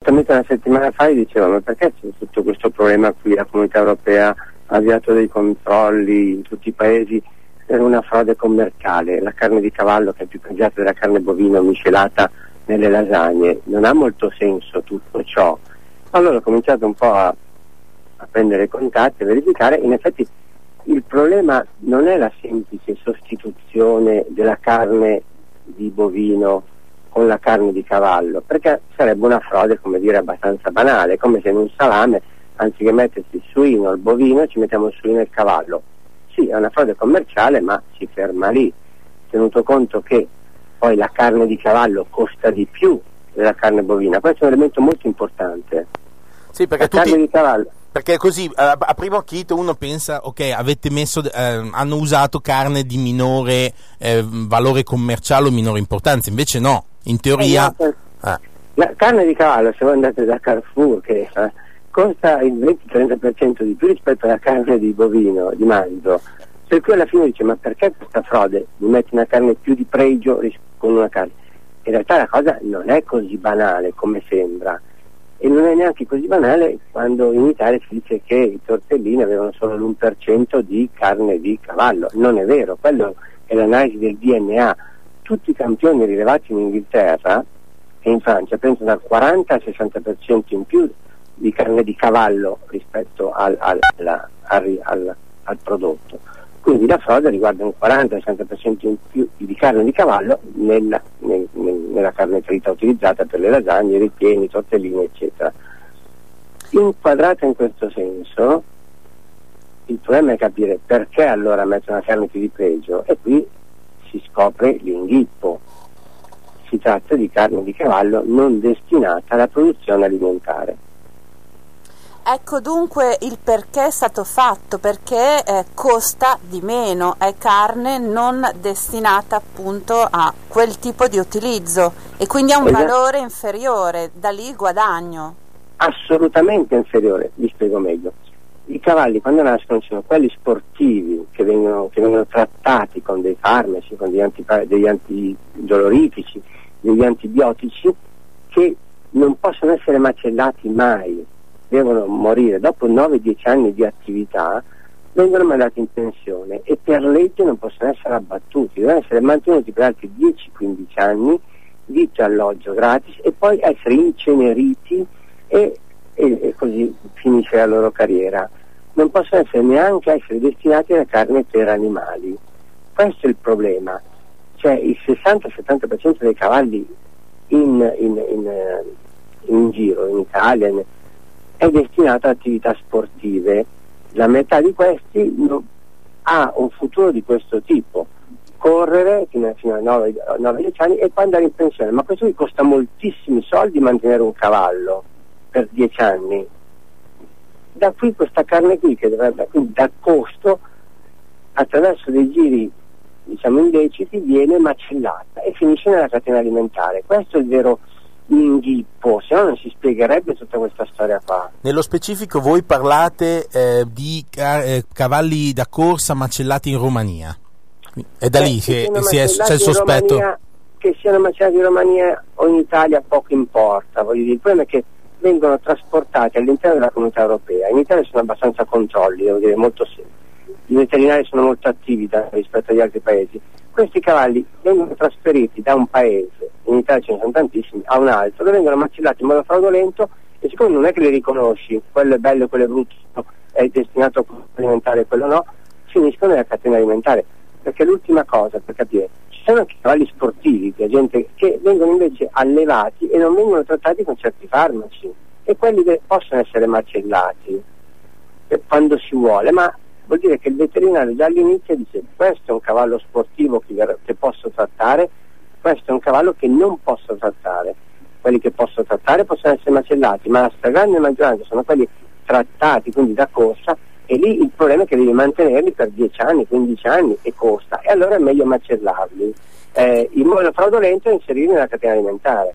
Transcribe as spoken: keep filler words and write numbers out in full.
esattamente una settimana fa gli dicevo, ma perché c'è tutto questo problema qui? La Comunità Europea ha avviato dei controlli in tutti i paesi per una frode commerciale, la carne di cavallo che è più pregiata della carne bovina miscelata nelle lasagne, non ha molto senso tutto ciò. Allora ho cominciato un po' a, a prendere contatti, a verificare, in effetti il problema non è la semplice sostituzione della carne di bovino con la carne di cavallo, perché sarebbe una frode, come dire, abbastanza banale, come se in un salame, anziché metterci il suino o il bovino, ci mettiamo il suino e il cavallo. Sì, è una frode commerciale, ma si ferma lì, tenuto conto che poi la carne di cavallo costa di più della carne bovina. Questo è un elemento molto importante. Sì, perché la tutti... carne di cavallo. Perché così a, a primo acchito uno pensa, ok, avete messo, eh, hanno usato carne di minore eh, valore commerciale o minore importanza, invece no, in teoria... Eh, no, eh. La carne di cavallo, se voi andate da Carrefour, che eh, costa il venti-trenta per cento di più rispetto alla carne di bovino, di manzo, per cui alla fine dice, ma perché questa frode? Mi metti una carne più di pregio con una carne? In realtà la cosa non è così banale come sembra. E non è neanche così banale quando in Italia si dice che i tortellini avevano solo l'uno per cento di carne di cavallo. Non è vero, quello è l'analisi del D N A. Tutti i campioni rilevati in Inghilterra e in Francia pensano dal quaranta al sessanta per cento in più di carne di cavallo rispetto al, al, al, al, al, al prodotto. Quindi la frode riguarda un quaranta al sessanta per cento in più di carne di cavallo nella, nel, nel, nella carne trita utilizzata per le lasagne, i ripieni, i tortellini, eccetera. Inquadrata in questo senso, il problema è capire perché allora mettono una carne più di pregio, e qui si scopre l'inghippo. Si tratta di carne di cavallo non destinata alla produzione alimentare. Ecco dunque il perché è stato fatto, perché eh, costa di meno, è carne non destinata appunto a quel tipo di utilizzo e quindi ha un esatto. valore inferiore, da lì il guadagno. Assolutamente inferiore, vi spiego meglio. I cavalli quando nascono sono quelli sportivi che vengono, che vengono trattati con dei farmaci, con degli, antipa- degli antidolorifici, degli antibiotici, che non possono essere macellati mai. Devono morire dopo nove dieci anni di attività, vengono mandati in pensione e per legge non possono essere abbattuti, devono essere mantenuti per altri dieci quindici anni, vitto e alloggio gratis, e poi essere inceneriti e, e, e così finisce la loro carriera. Non possono essere neanche essere destinati alla carne per animali. Questo è il problema, cioè il sessanta settanta per cento dei cavalli in, in, in, in giro in Italia in, è destinato a attività sportive. La metà di questi no, ha un futuro di questo tipo, correre fino a, fino a nove dieci anni e poi andare in pensione, ma questo vi costa moltissimi soldi mantenere un cavallo per dieci anni. Da qui questa carne qui che dovrebbe, quindi dal costo, attraverso dei giri diciamo illeciti, viene macellata e finisce nella catena alimentare. Questo è il vero inghippo, se no non si spiegherebbe tutta questa storia qua. Nello specifico voi parlate eh, di ca- eh, cavalli da corsa macellati in Romania, è da Beh, lì che, che si è, c'è il sospetto Romania, che siano macellati in Romania o in Italia poco importa, voglio dire, il problema è che vengono trasportati all'interno della Comunità Europea. In Italia sono abbastanza controlli, devo dire, molto semplici, i veterinari sono molto attivi da, rispetto agli altri paesi. Questi cavalli vengono trasferiti da un paese, in Italia ce ne sono tantissimi, a un altro, dove vengono macellati in modo fraudolento, e siccome non è che li riconosci, quello è bello e quello è brutto, è destinato a alimentare e quello no, finiscono nella catena alimentare. Perché l'ultima cosa per capire, ci sono anche cavalli sportivi, che, gente, che vengono invece allevati e non vengono trattati con certi farmaci, e quelli che possono essere macellati eh, quando si vuole, ma vuol dire che il veterinario già all'inizio dice: questo è un cavallo sportivo che, che posso trattare, questo è un cavallo che non posso trattare. Quelli che posso trattare possono essere macellati, ma la stragrande maggioranza sono quelli trattati, quindi da corsa, e lì il problema è che devi mantenerli per dieci anni, quindici anni, e costa, e allora è meglio macellarli. Eh, in modo fraudolento e inserirli nella catena alimentare.